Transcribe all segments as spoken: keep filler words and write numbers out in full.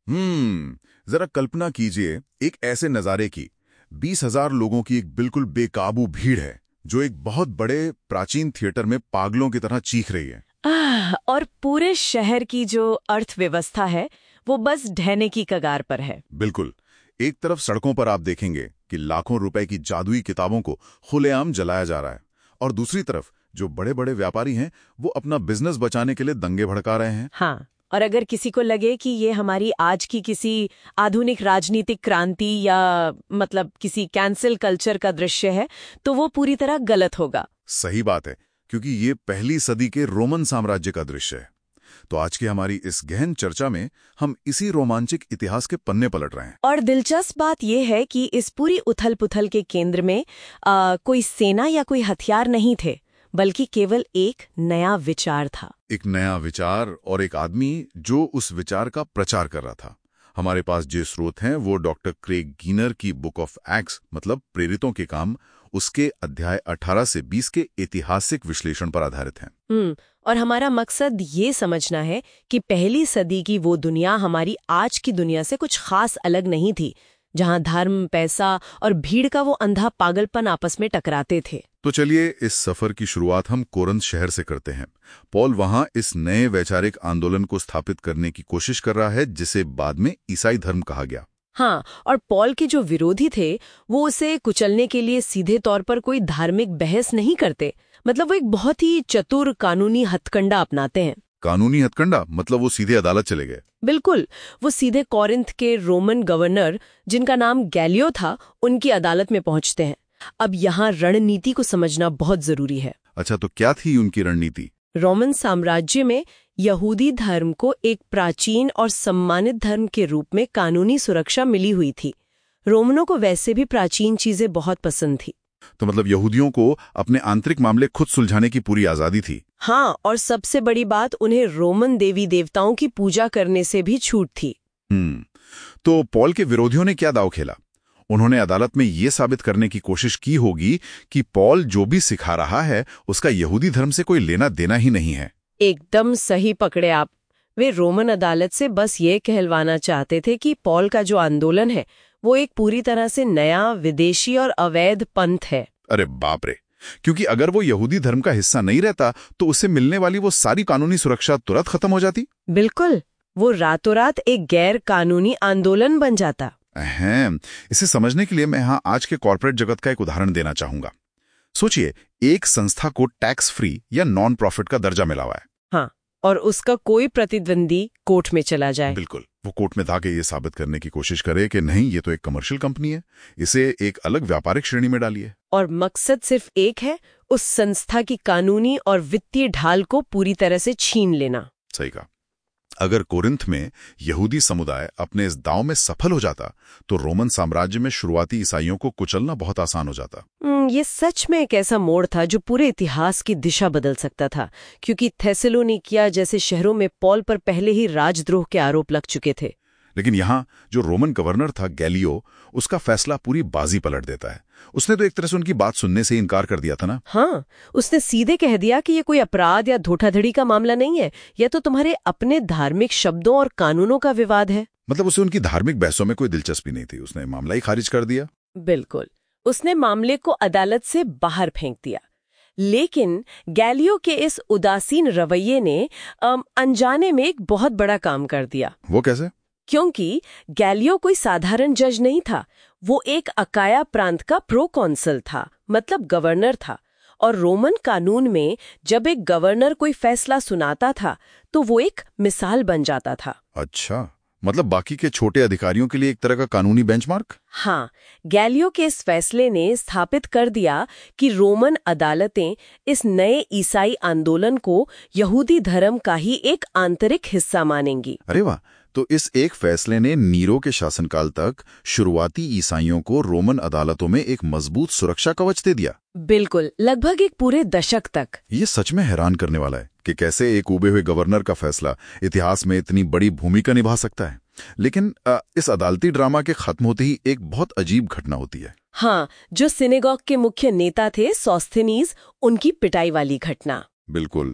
हम्म जरा कल्पना कीजिए एक ऐसे नजारे की। बीस हजार लोगों की एक बिल्कुल बेकाबू भीड़ है जो एक बहुत बड़े प्राचीन थिएटर में पागलों की तरह चीख रही है। आह, और पूरे शहर की जो अर्थव्यवस्था है वो बस ढहने की कगार पर है। बिल्कुल। एक तरफ सड़कों पर आप देखेंगे कि लाखों रुपए की जादुई किताबों को खुलेआम जलाया जा रहा है, और दूसरी तरफ जो बड़े बड़े व्यापारी हैं वो अपना बिजनेस बचाने के लिए दंगे भड़का रहे हैं। हाँ, और अगर किसी को लगे कि ये हमारी आज की किसी आधुनिक राजनीतिक क्रांति या मतलब किसी कैंसिल कल्चर का दृश्य है तो वो पूरी तरह गलत होगा। सही बात है, क्योंकि ये पहली सदी के रोमन साम्राज्य का दृश्य है। तो आज की हमारी इस गहन चर्चा में हम इसी रोमांचक इतिहास के पन्ने पलट रहे हैं। और दिलचस्प बात यह है कि इस पूरी उथल पुथल के केंद्र में आ, कोई सेना या कोई हथियार नहीं थे, बल्कि केवल एक नया विचार था। एक नया विचार और एक आदमी जो उस विचार का प्रचार कर रहा था। हमारे पास जो स्रोत हैं वो डॉक्टर क्रेग गीनर की बुक ऑफ एक्ट्स मतलब प्रेरितों के काम, उसके अध्याय अठारह से बीस के ऐतिहासिक विश्लेषण पर आधारित हैं। हम्म और हमारा मकसद ये समझना है कि पहली सदी की वो दुनिया हमारी आज की दुनिया से कुछ खास अलग नहीं थी, जहां धर्म, पैसा और भीड़ का वो अंधा पागलपन आपस में टकराते थे। तो चलिए इस सफर की शुरुआत हम कोरिन्थ शहर से करते हैं। पॉल वहां इस नए वैचारिक आंदोलन को स्थापित करने की कोशिश कर रहा है जिसे बाद में ईसाई धर्म कहा गया। हाँ, और पॉल के जो विरोधी थे वो उसे कुचलने के लिए सीधे तौर पर कोई धार्मिक बहस नहीं करते। मतलब वो एक बहुत ही चतुर कानूनी हथकंडा अपनाते हैं। कानूनी हथकंडा मतलब वो सीधे अदालत चले गए? बिल्कुल, वो सीधे कोरिन्थ के रोमन गवर्नर, जिनका नाम गैलियो था, उनकी अदालत में पहुंचते हैं। अब यहाँ रणनीति को समझना बहुत जरूरी है। अच्छा, तो क्या थी उनकी रणनीति? रोमन साम्राज्य में यहूदी धर्म को एक प्राचीन और सम्मानित धर्म के रूप में कानूनी सुरक्षा मिली हुई थी। रोमनों को वैसे भी प्राचीन चीजें बहुत पसंद थी। तो मतलब यहूदियों को अपने आंतरिक मामले खुद सुलझाने की पूरी आजादी थी। हाँ, और सबसे बड़ी बात, उन्हें रोमन देवी देवताओं की पूजा करने से भी छूट थी। हम्म तो पॉल के विरोधियों ने क्या दांव खेला? उन्होंने अदालत में ये साबित करने की कोशिश की होगी कि पॉल जो भी सिखा रहा है उसका यहूदी धर्म से कोई लेना देना ही नहीं है। एकदम सही पकड़े आप। वे रोमन अदालत से बस ये कहलवाना चाहते थे कि पॉल का जो आंदोलन है वो एक पूरी तरह से नया, विदेशी और अवैध पंथ है। अरे बाप रे! क्योंकि अगर वो यहूदी धर्म का हिस्सा नहीं रहता तो उसे मिलने वाली वो सारी कानूनी सुरक्षा तुरंत खत्म हो जाती। बिल्कुल, वो रातों रात एक गैर कानूनी आंदोलन बन जाता। अहम इसे समझने के लिए मैं यहाँ आज के कॉर्पोरेट जगत का एक उदाहरण देना चाहूंगा। सोचिए, एक संस्था को टैक्स फ्री या नॉन प्रॉफिट का दर्जा मिला हुआ है। हाँ, और उसका कोई प्रतिद्वंदी कोर्ट में चला जाए। बिल्कुल, वो कोर्ट में जाके ये साबित करने की कोशिश करे कि नहीं, ये तो एक कमर्शियल कंपनी है, इसे एक अलग व्यापारिक श्रेणी में डालिए। और मकसद सिर्फ एक है, उस संस्था की कानूनी और वित्तीय ढाल को पूरी तरह से छीन लेना। सही कहा। अगर कोरिन्थ में यहूदी समुदाय अपने इस दांव में सफल हो जाता तो रोमन साम्राज्य में शुरुआती ईसाइयों को कुचलना बहुत आसान हो जाता। ये सच में एक ऐसा मोड़ था जो पूरे इतिहास की दिशा बदल सकता था, क्योंकि थेसलोनिकिया जैसे शहरों में पॉल पर पहले ही राजद्रोह के आरोप लग चुके थे। लेकिन यहाँ जो रोमन गवर्नर था गैलियो, उसका फैसला पूरी बाजी पलट देता है। उसने तो एक तरह से उनकी बात सुनने से इनकार कर दिया था ना। हाँ, उसने सीधे कह दिया कि ये कोई अपराध या धोखाधड़ी का मामला नहीं है, यह तो तुम्हारे अपने धार्मिक शब्दों और कानूनों का विवाद है। मतलब उसे उनकी धार्मिक बहसों में कोई दिलचस्पी नहीं थी, उसने मामला ही खारिज कर दिया। बिल्कुल, उसने मामले को अदालत से बाहर फेंक दिया। लेकिन गैलियो के इस उदासीन रवैये ने अनजाने में एक बहुत बड़ा काम कर दिया। वो कैसे? क्योंकि गैलियो कोई साधारण जज नहीं था, वो एक अकाया प्रांत का प्रो कॉन्सल था, मतलब गवर्नर था। और रोमन कानून में जब एक गवर्नर कोई फैसला सुनाता था तो वो एक मिसाल बन जाता था। अच्छा, मतलब बाकी के छोटे अधिकारियों के लिए एक तरह का कानूनी बेंचमार्क। हाँ, गैलियो के इस फैसले ने स्थापित कर दिया कि रोमन अदालतें इस नए ईसाई आंदोलन को यहूदी धर्म का ही एक आंतरिक हिस्सा मानेंगी। अरे वाह! तो इस एक फैसले ने नीरो के शासनकाल तक शुरुआती ईसाइयों को रोमन अदालतों में एक मजबूत सुरक्षा कवच दे दिया। बिल्कुल, लगभग एक पूरे दशक तक। ये सच में हैरान करने वाला है कि कैसे एक उबे हुए गवर्नर का फैसला इतिहास में इतनी बड़ी भूमिका निभा सकता है। लेकिन आ, इस अदालती ड्रामा के खत्म होते ही एक बहुत अजीब घटना होती है। हाँ, जो सिनेगॉग के मुख्य नेता थे सोस्थेनीज, उनकी पिटाई वाली घटना। बिल्कुल,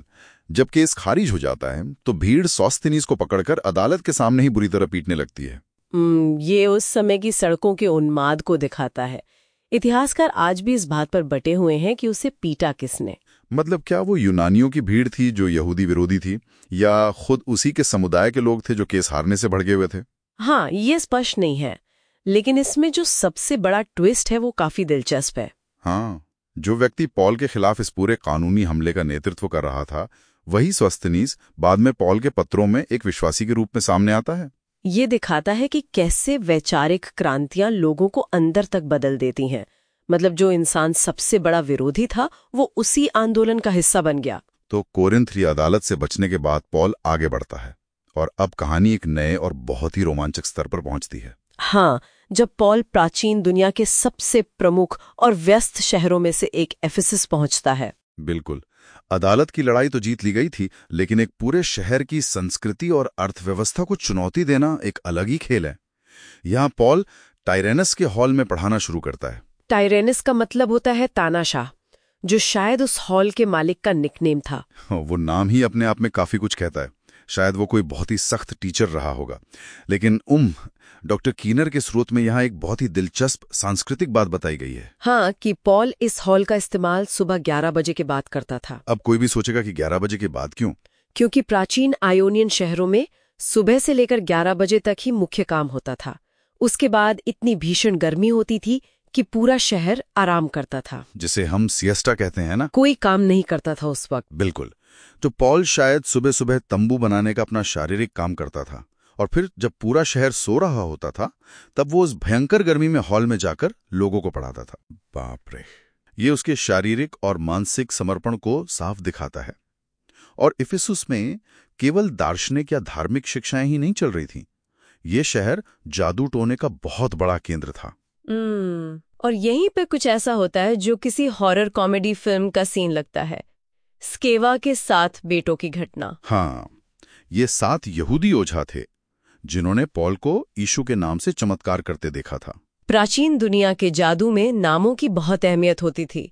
जब केस खारिज हो जाता है तो भीड़ सॉस्थेनीज को पकड़कर अदालत के सामने ही बुरी तरह पीटने लगती है। हम्म, ये उस समय की सड़कों के उन्माद को दिखाता है। इतिहासकार आज भी इस बात पर बटे हुए हैं कि उसे पीटा किसने। मतलब क्या वो यूनानियों की भीड़ थी जो यहूदी विरोधी थी, या खुद उसी के समुदाय के लोग थे जो केस हारने से भड़के हुए थे? हाँ, ये स्पष्ट नहीं है, लेकिन इसमें जो सबसे बड़ा ट्विस्ट है वो काफी दिलचस्प है। हाँ, जो व्यक्ति पॉल के खिलाफ इस पूरे कानूनी हमले का नेतृत्व कर रहा था, वही सोस्थेनीस बाद में पॉल के पत्रों में एक विश्वासी के रूप में सामने आता है। ये दिखाता है कि कैसे वैचारिक क्रांतियां लोगों को अंदर तक बदल देती हैं। मतलब जो इंसान सबसे बड़ा विरोधी था वो उसी आंदोलन का हिस्सा बन गया। तो कोरिन्थ अदालत से बचने के बाद पॉल आगे बढ़ता है और अब कहानी एक नए और बहुत ही रोमांचक स्तर पर पहुंचती है। हाँ, जब पॉल प्राचीन दुनिया के सबसे प्रमुख और व्यस्त शहरों में से एक एफेसस पहुंचता है। बिल्कुल, अदालत की लड़ाई तो जीत ली गई थी, लेकिन एक पूरे शहर की संस्कृति और अर्थव्यवस्था को चुनौती देना एक अलग ही खेल है। यहाँ पॉल टाइरेनस के हॉल में पढ़ाना शुरू करता है। टाइरेनस का मतलब होता है तानाशाह, जो शायद उस हॉल के मालिक का निकनेम था। वो नाम ही अपने आप में काफी कुछ कहता है। शायद वो कोई बहुत ही सख्त टीचर रहा होगा। लेकिन उम डॉक्टर कीनर के स्रोत में यहाँ एक बहुत ही दिलचस्प सांस्कृतिक बात बताई गई है। हाँ, कि पॉल इस हॉल का इस्तेमाल सुबह ग्यारह बजे के बाद करता था। अब कोई भी सोचेगा कि ग्यारह बजे के बाद क्यों? क्योंकि प्राचीन आयोनियन शहरों में सुबह से लेकर ग्यारह बजे तक ही मुख्य काम होता था। उसके बाद इतनी भीषण गर्मी होती थी कि पूरा शहर आराम करता था, जिसे हम सिएस्टा कहते हैं ना। कोई काम नहीं करता था उस वक्त। बिल्कुल। तो पॉल शायद सुबह सुबह तंबू बनाने का अपना शारीरिक काम करता था, और फिर जब पूरा शहर सो रहा होता था तब वो उस भयंकर गर्मी में हॉल में जाकर लोगों को पढ़ाता था। बाप रे, ये उसके शारीरिक और मानसिक समर्पण को साफ दिखाता है। और इफिसुस में केवल दार्शनिक या धार्मिक शिक्षाएं ही नहीं चल रही थीं। ये शहर जादू टोने का बहुत बड़ा केंद्र था। हम्म, और यहीं पे कुछ ऐसा होता है जो किसी हॉरर कॉमेडी फिल्म का सीन लगता है। स्केवा के सात बेटों की घटना। हाँ, ये सात यहूदी ओझा थे जिन्होंने पॉल को यीशु के नाम से चमत्कार करते देखा था। प्राचीन दुनिया के जादू में नामों की बहुत अहमियत होती थी।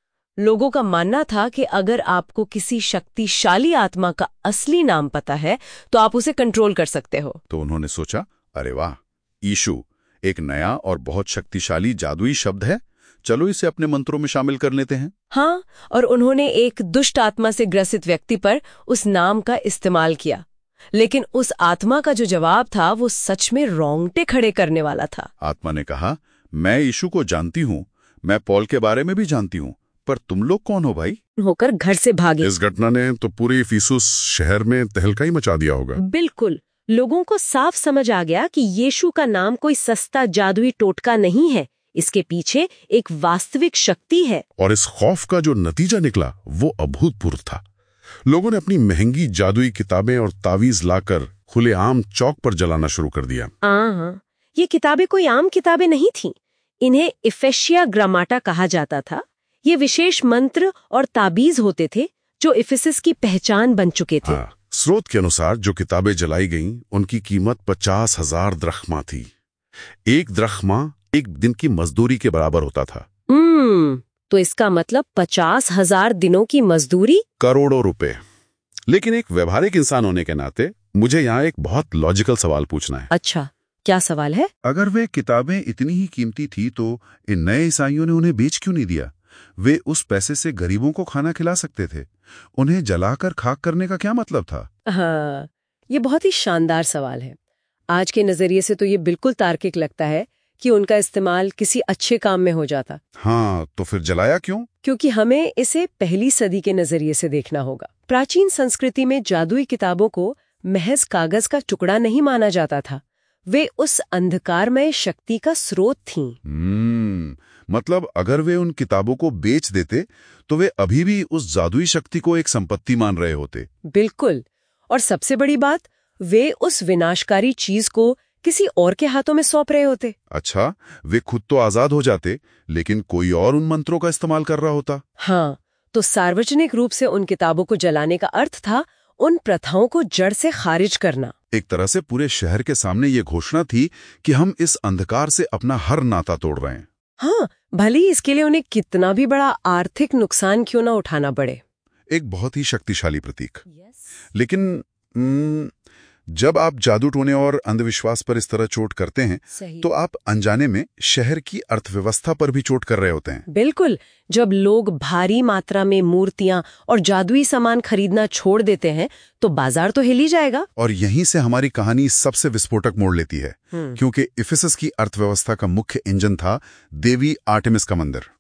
लोगों का मानना था कि अगर आपको किसी शक्तिशाली आत्मा का असली नाम पता है तो आप उसे कंट्रोल कर सकते हो। तो उन्होंने सोचा, अरे वाह, यीशु एक नया और बहुत शक्तिशाली जादुई शब्द है, चलो इसे अपने मंत्रों में शामिल कर लेते हैं। हाँ, और उन्होंने एक दुष्ट आत्मा से ग्रसित व्यक्ति पर उस नाम का इस्तेमाल किया। लेकिन उस आत्मा का जो जवाब था वो सच में रोंगटे खड़े करने वाला था। आत्मा ने कहा, मैं यीशु को जानती हूँ, मैं पॉल के बारे में भी जानती हूँ, पर तुम लोग कौन हो भाई? होकर घर से भागे। इस घटना ने तो पूरी इफिसुस शहर में तहलका ही मचा दिया होगा। बिल्कुल, लोगों को साफ समझ आ गया कि यीशु का नाम कोई सस्ता जादुई टोटका नहीं है, इसके पीछे एक वास्तविक शक्ति है। और इस खौफ का जो नतीजा निकला वो अभूतपूर्व था। लोगों ने अपनी महंगी जादुई किताबें और तावीज लाकर खुलेआम चौक पर जलाना शुरू कर दिया। हाँ, ये किताबें कोई आम किताबें नहीं थीं। इन्हें इफेशिया ग्रामाटा कहा जाता था। ये विशेष मंत्र और ताबीज होते थे जो इफिसस की पहचान बन चुके थे। हाँ, स्रोत के अनुसार जो किताबें जलाई गईं, उनकी कीमत पचास हजार द्रख्मा थी। एक द्रख्मा एक दिन की मजदूरी के बराबर होता था। हम्म, तो इसका मतलब पचास हजार दिनों की मजदूरी, करोड़ों रुपए। लेकिन एक व्यवहारिक इंसान होने के नाते मुझे यहाँ एक बहुत लॉजिकल सवाल पूछना है। अच्छा, क्या सवाल है? अगर वे किताबें इतनी ही कीमती थी तो इन नए ईसाइयों ने उन्हें बेच क्यों नहीं दिया? वे उस पैसे से गरीबों को खाना खिला सकते थे। उन्हें जलाकर खाक करने का क्या मतलब था? हाँ, ये बहुत ही शानदार सवाल है। आज के नजरिए से तो ये बिल्कुल तार्किक लगता है कि उनका इस्तेमाल किसी अच्छे काम में हो जाता। हाँ, तो फिर जलाया क्यों? क्योंकि हमें इसे पहली सदी के नजरिए से देखना होगा। प्राचीन संस्कृति में जादुई किताबों को महज कागज का टुकड़ा नहीं माना जाता था। वे उस अंधकारमय शक्ति का स्रोत थीं। हम्म, मतलब अगर वे उन किताबों को बेच देते तो वे अभी भी उस जादुई शक्ति को एक संपत्ति मान रहे होते। बिल्कुल, और सबसे बड़ी बात, वे उस विनाशकारी चीज को किसी और के हाथों में सौंप रहे होते। अच्छा, वे खुद तो आजाद हो जाते, लेकिन कोई और उन मंत्रों का इस्तेमाल कर रहा होता। हाँ, तो सार्वजनिक रूप से उन किताबों को जलाने का अर्थ था उन प्रथाओं को जड़ से खारिज करना। एक तरह से पूरे शहर के सामने ये घोषणा थी कि हम इस अंधकार से अपना हर नाता तोड़ रहे हैं। हाँ, भले ही इसके लिए उन्हें कितना भी बड़ा आर्थिक नुकसान क्यों ना उठाना पड़े। एक बहुत ही शक्तिशाली प्रतीक। लेकिन न, जब आप जादू टोने और अंधविश्वास पर इस तरह चोट करते हैं तो आप अनजाने में शहर की अर्थव्यवस्था पर भी चोट कर रहे होते हैं। बिल्कुल। जब लोग भारी मात्रा में मूर्तियां और जादुई सामान खरीदना छोड़ देते हैं तो बाजार तो हिल ही जाएगा। और यहीं से हमारी कहानी सबसे विस्फोटक मोड़ लेती है, क्योंकि इफिसस की अर्थव्यवस्था का मुख्य इंजन था देवी आर्टेमिस का मंदिर,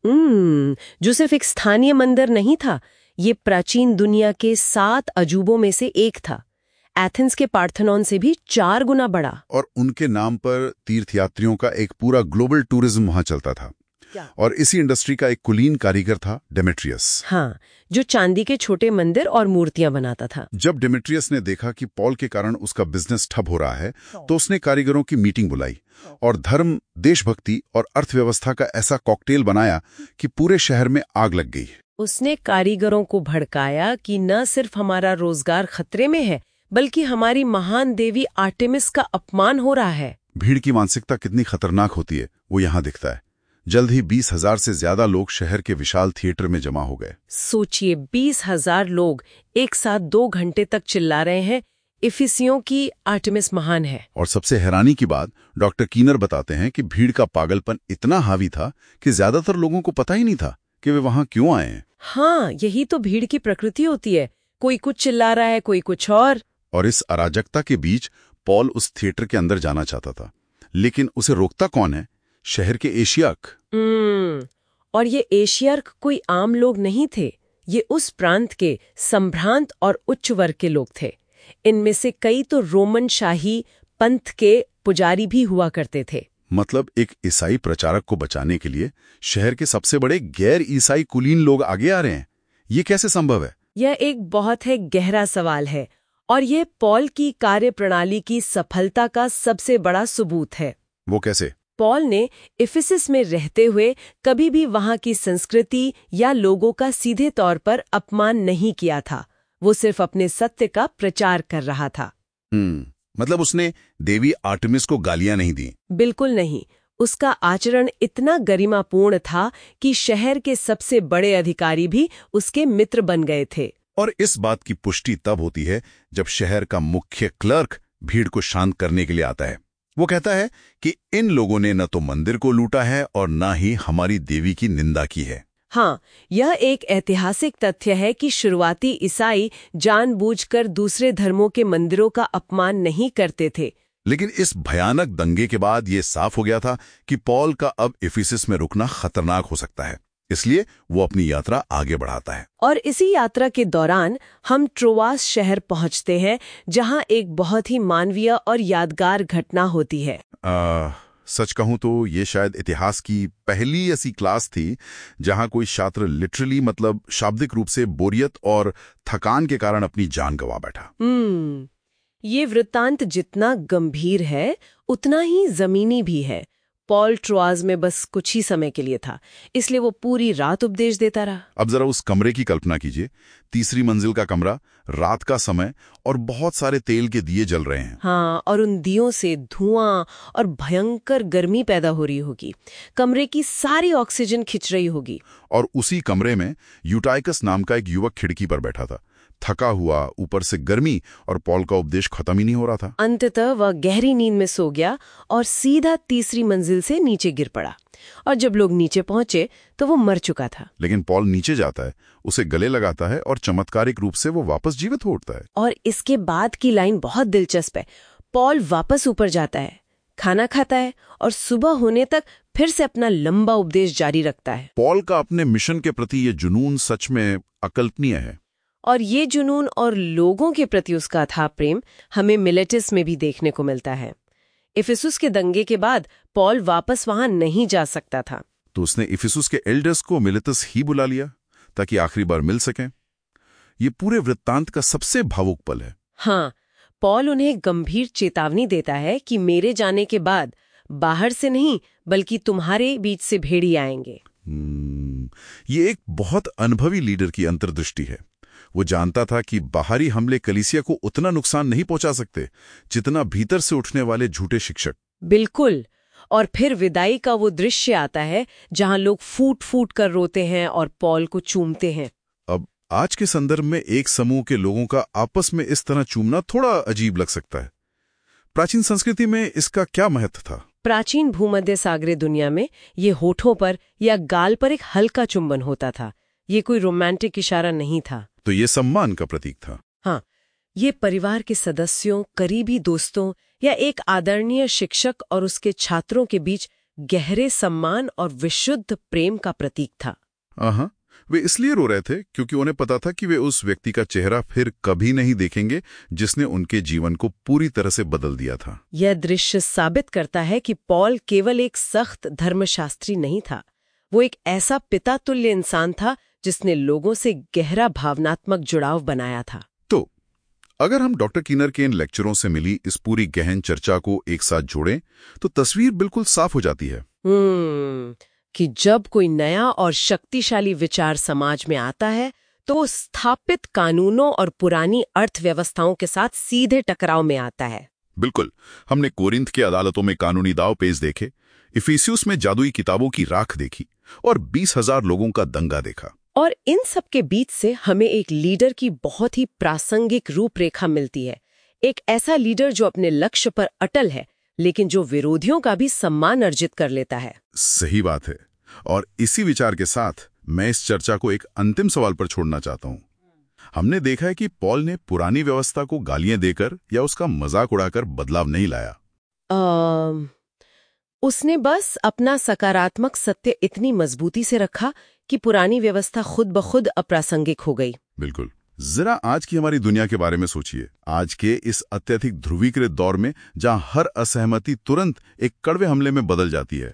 जो सिर्फ एक स्थानीय मंदिर नहीं था, ये प्राचीन दुनिया के सात अजूबों में से एक था। एथेंस के पार्थेनॉन से भी चार गुना बड़ा। और उनके नाम पर तीर्थयात्रियों का एक पूरा ग्लोबल टूरिज्म वहां चलता था। क्या? और इसी इंडस्ट्री का एक कुलीन कारीगर था डेमेट्रियस। हाँ, जो चांदी के छोटे मंदिर और मूर्तियां बनाता था। जब डेमेट्रियस ने देखा कि पॉल के कारण उसका बिजनेस ठप हो रहा है तो उसने कारीगरों की मीटिंग बुलाई और धर्म, देशभक्ति और अर्थव्यवस्था का ऐसा कॉकटेल बनाया कि पूरे शहर में आग लग गई। उसने कारीगरों को भड़काया कि न सिर्फ हमारा रोजगार खतरे में है बल्कि हमारी महान देवी आर्टेमिस का अपमान हो रहा है। भीड़ की मानसिकता कितनी खतरनाक होती है वो यहाँ दिखता है। जल्द ही बीस हजार से ज्यादा लोग शहर के विशाल थिएटर में जमा हो गए। सोचिए, बीस हजार लोग एक साथ दो घंटे तक चिल्ला रहे हैं, इफिसियों की आर्टेमिस महान है। और सबसे हैरानी की बात, डॉक्टर कीनर बताते हैं कि भीड़ का पागलपन इतना हावी था कि ज्यादातर लोगों को पता ही नहीं था कि वे वहां क्यों आए हैं। हाँ, यही तो भीड़ की प्रकृति होती है। कोई कुछ चिल्ला रहा है, कोई कुछ और। और इस अराजकता के बीच पॉल उस थिएटर के अंदर जाना चाहता था, लेकिन उसे रोकता कौन है? शहर के एशियार्क। हम्म और ये एशियार्क कोई आम लोग नहीं थे। ये उस प्रांत के संभ्रांत और उच्च वर्ग के लोग थे। इनमें से कई तो रोमन शाही पंथ के पुजारी भी हुआ करते थे। मतलब एक ईसाई प्रचारक को बचाने के लिए शहर के सबसे बड़े गैर ईसाई कुलीन लोग आगे आ रहे हैं। ये कैसे संभव है? यह एक बहुत है गहरा सवाल है और ये पॉल की कार्यप्रणाली की सफलता का सबसे बड़ा सबूत है। वो कैसे? पॉल ने इफिसस में रहते हुए कभी भी वहां की संस्कृति या लोगों का सीधे तौर पर अपमान नहीं किया था। वो सिर्फ अपने सत्य का प्रचार कर रहा था। हम्म मतलब उसने देवी आर्टेमिस को गालियां नहीं दी? बिल्कुल नहीं। उसका आचरण इतना गरिमापूर्ण था कि शहर के सबसे बड़े अधिकारी भी उसके मित्र बन गए थे। और इस बात की पुष्टि तब होती है जब शहर का मुख्य क्लर्क भीड़ को शांत करने के लिए आता है। वो कहता है कि इन लोगों ने न तो मंदिर को लूटा है और न ही हमारी देवी की निंदा की है। हाँ, यह एक ऐतिहासिक तथ्य है कि शुरुआती ईसाई जानबूझकर दूसरे धर्मों के मंदिरों का अपमान नहीं करते थे। लेकिन इस भयानक दंगे के बाद ये साफ हो गया था कि पॉल का अब इफिसस में रुकना खतरनाक हो सकता है, इसलिए वो अपनी यात्रा आगे बढ़ाता है। और इसी यात्रा के दौरान हम ट्रोआस शहर पहुंचते हैं, जहां एक बहुत ही मानवीय और यादगार घटना होती है। आ, सच कहूं तो ये शायद इतिहास की पहली ऐसी क्लास थी जहां कोई छात्र लिटरली मतलब शाब्दिक रूप से बोरियत और थकान के कारण अपनी जान गंवा बैठा। हम्म ये वृत्तांत जितना गंभीर है उतना ही जमीनी भी है। पॉल ट्रोआस में बस कुछ ही समय के लिए था, इसलिए वो पूरी रात उपदेश देता रहा। अब जरा उस कमरे की कल्पना कीजिए। तीसरी मंजिल का कमरा, रात का समय और बहुत सारे तेल के दिए जल रहे हैं। हाँ, और उन दियों से धुआं और भयंकर गर्मी पैदा हो रही होगी। कमरे की सारी ऑक्सीजन खिंच रही होगी। और उसी कमरे में यूटाइकस नाम का एक युवक खिड़की पर बैठा था, थका हुआ, ऊपर से गर्मी, और पॉल का उपदेश खत्म ही नहीं हो रहा था। अंततः वह गहरी नींद में सो गया और सीधा तीसरी मंजिल से नीचे गिर पड़ा। और जब लोग नीचे पहुंचे तो वो मर चुका था। लेकिन पॉल नीचे जाता है, उसे गले लगाता है और चमत्कारिक रूप से वो वापस जीवित हो उठता है। और इसके बाद की लाइन बहुत दिलचस्प है। पॉल वापस ऊपर जाता है, खाना खाता है और सुबह होने तक फिर से अपना लंबा उपदेश जारी रखता है। पॉल का अपने मिशन के प्रति ये जुनून सच में अकल्पनीय है। और ये जुनून और लोगों के प्रति उसका था प्रेम हमें मिलेटस में भी देखने को मिलता है। इफिसुस के दंगे के बाद पॉल वापस वहां नहीं जा सकता था, तो उसने इफिसुस के एल्डर्स को मिलेटस ही बुला लिया ताकि आखिरी बार मिल सकें। ये पूरे वृत्तांत का सबसे भावुक पल है। हाँ, पॉल उन्हें गंभीर चेतावनी देता है कि मेरे जाने के बाद बाहर से नहीं बल्कि तुम्हारे बीच से भेड़ी आएंगे। ये एक बहुत अनुभवी लीडर की अंतर्दृष्टि है। वो जानता था कि बाहरी हमले कलीसिया को उतना नुकसान नहीं पहुंचा सकते जितना भीतर से उठने वाले झूठे शिक्षक। बिल्कुल। और फिर विदाई का वो दृश्य आता है जहां लोग फूट फूट कर रोते हैं और पॉल को चूमते हैं। अब आज के संदर्भ में एक समूह के लोगों का आपस में इस तरह चूमना थोड़ा अजीब लग सकता है। प्राचीन संस्कृति में इसका क्या महत्व था? प्राचीन भूमध्य सागरीय दुनिया में ये होठों पर या गाल पर एक हल्का चुंबन होता था। ये कोई रोमांटिक इशारा नहीं था। तो ये सम्मान का प्रतीक था। हाँ, ये परिवार के सदस्यों, करीबी दोस्तों या एक आदरणीय शिक्षक और उसके छात्रों के बीच गहरे सम्मान और विशुद्ध प्रेम का प्रतीक था। हाँ, वे इसलिए रो रहे थे क्योंकि उन्हें पता था कि वे उस व्यक्ति का चेहरा फिर कभी नहीं देखेंगे जिसने उनके जीवन को पूरी तरह से बदल दिया था। यह दृश्य साबित करता है कि पॉल केवल एक सख्त धर्मशास्त्री नहीं था। वो एक ऐसा पिता तुल्य इंसान था जिसने लोगों से गहरा भावनात्मक जुड़ाव बनाया था। तो अगर हम डॉक्टर कीनर के इन लेक्चरों से मिली इस पूरी गहन चर्चा को एक साथ जोड़ें तो तस्वीर बिल्कुल साफ हो जाती है। हम्म कि जब कोई नया और शक्तिशाली विचार समाज में आता है तो वो स्थापित कानूनों और पुरानी अर्थव्यवस्थाओं के साथ सीधे टकराव में आता है। बिल्कुल। हमने कोरिंथ की अदालतों में कानूनी दाव पेच देखे, इफिसियुस में जादुई किताबों की राख देखी और बीस हजार लोगों का दंगा देखा। और इन सब के बीच से हमें एक लीडर की बहुत ही प्रासंगिक रूपरेखा मिलती है। एक ऐसा लीडर जो अपने लक्ष्य पर अटल है लेकिन जो विरोधियों का भी सम्मान अर्जित कर लेता है। सही बात है। और इसी विचार के साथ मैं इस चर्चा को एक अंतिम सवाल पर छोड़ना चाहता हूँ। हमने देखा है कि पॉल ने पुरानी व्यवस्था को गालियां देकर या उसका मजाक उड़ाकर बदलाव नहीं लाया। आ, उसने बस अपना सकारात्मक सत्य इतनी मजबूती से रखा कि पुरानी व्यवस्था खुद ब खुद अप्रासंगिक हो गई। बिल्कुल। जरा आज की हमारी दुनिया के बारे में सोचिए। आज के इस अत्यधिक ध्रुवीकृत दौर में जहां हर असहमति तुरंत एक कड़वे हमले में बदल जाती है।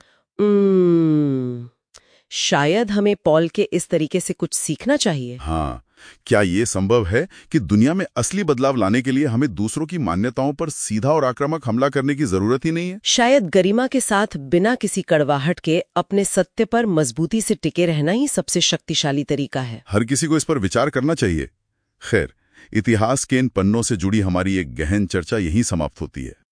उम्म, शायद हमें पॉल के इस तरीके से कुछ सीखना चाहिए। हाँ, क्या ये संभव है कि दुनिया में असली बदलाव लाने के लिए हमें दूसरों की मान्यताओं पर सीधा और आक्रामक हमला करने की जरूरत ही नहीं है? शायद गरिमा के साथ बिना किसी कड़वाहट के अपने सत्य पर मजबूती से टिके रहना ही सबसे शक्तिशाली तरीका है। हर किसी को इस पर विचार करना चाहिए। खैर, इतिहास के इन पन्नों से जुड़ी हमारी एक गहन चर्चा यहीं समाप्त होती है।